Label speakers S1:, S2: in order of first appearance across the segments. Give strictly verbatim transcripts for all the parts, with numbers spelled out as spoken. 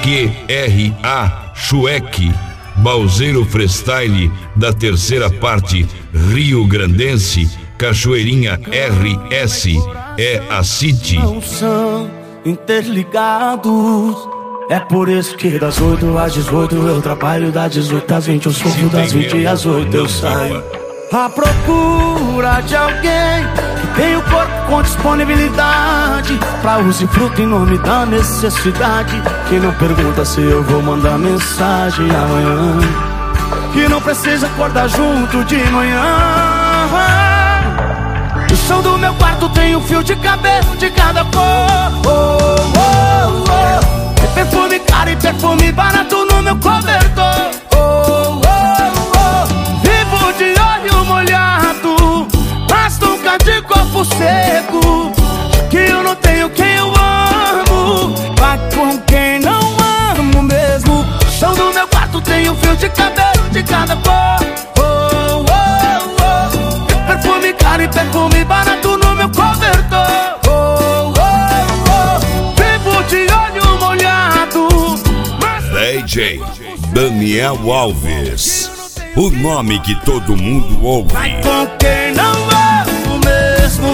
S1: Q R A Chueque, Balzeiro Freestyle da terceira parte Rio Grandense, Cachoeirinha R S, é a City.
S2: Não são interligados. É por isso que das oito às dezoito eu trabalho, das dezoito às vinte eu sofro, das vinte às oito eu saio à procura de alguém que tem o corpo com disponibilidade pra usufruto em nome da necessidade, que não pergunta se eu vou mandar mensagem amanhã, que não precisa acordar junto de manhã. O chão do meu quarto tem um fio de cabelo de cada cor. Oh, oh, oh. Tem perfume caro e perfume barato no meu cobertor. Oh, oh, oh. Vivo de olho molhado, mas nunca de corpo seco. Que eu não tenho quem eu amo, vai com quem não amo mesmo. O chão do meu quarto tem um fio de cabelo de cada cor. Oh, oh, oh. Tem perfume caro e perfume barato no meu cobertor. Oh, oh, oh. Vivo de olho molhado.
S1: D J Daniel Alves, o nome que todo mundo ouve.
S2: Vai com quem não amo mesmo.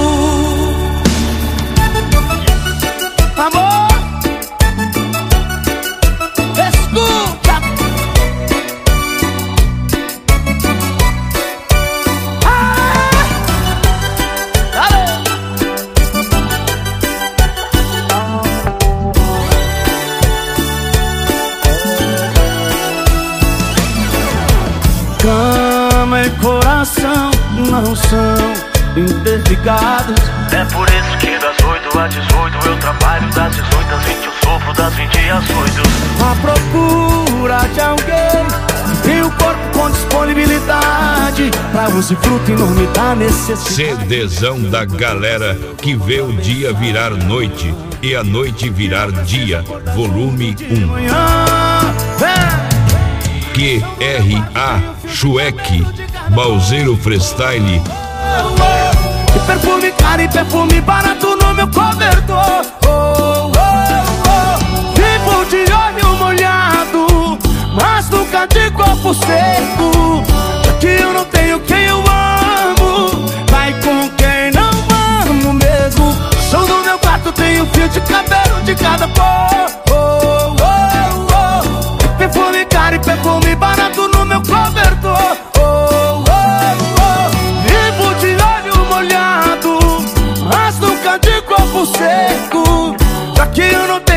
S2: Amor, escuta. Ah, dale. Cama e coração não são interligados.
S3: É por isso que das oito às dezoito eu trabalho, das dezoito às vinte eu sofro, das vinte às oito
S2: à procura de alguém que tem o corpo com disponibilidade pra usufruto em nome da necessidade.
S1: CDzão da galera que vê o dia virar noite e a noite virar dia, volume um. Q R A Chueque, Balzeiro Freestyle.
S2: E perfume caro e perfume barato no meu cobertor. Oh, oh, oh. Vivo de olho molhado, mas nunca de corpo seco. Já que eu não tenho quem eu amo, vai com quem não amo mesmo. O chão do meu quarto tem um fio de cabelo de cada cor. Oh, oh, oh. E perfume caro e perfume barato no meu cobertor. Oh, oh, oh. Vivo de olho molhado, mas nunca de corpo seco. Já que eu não tenho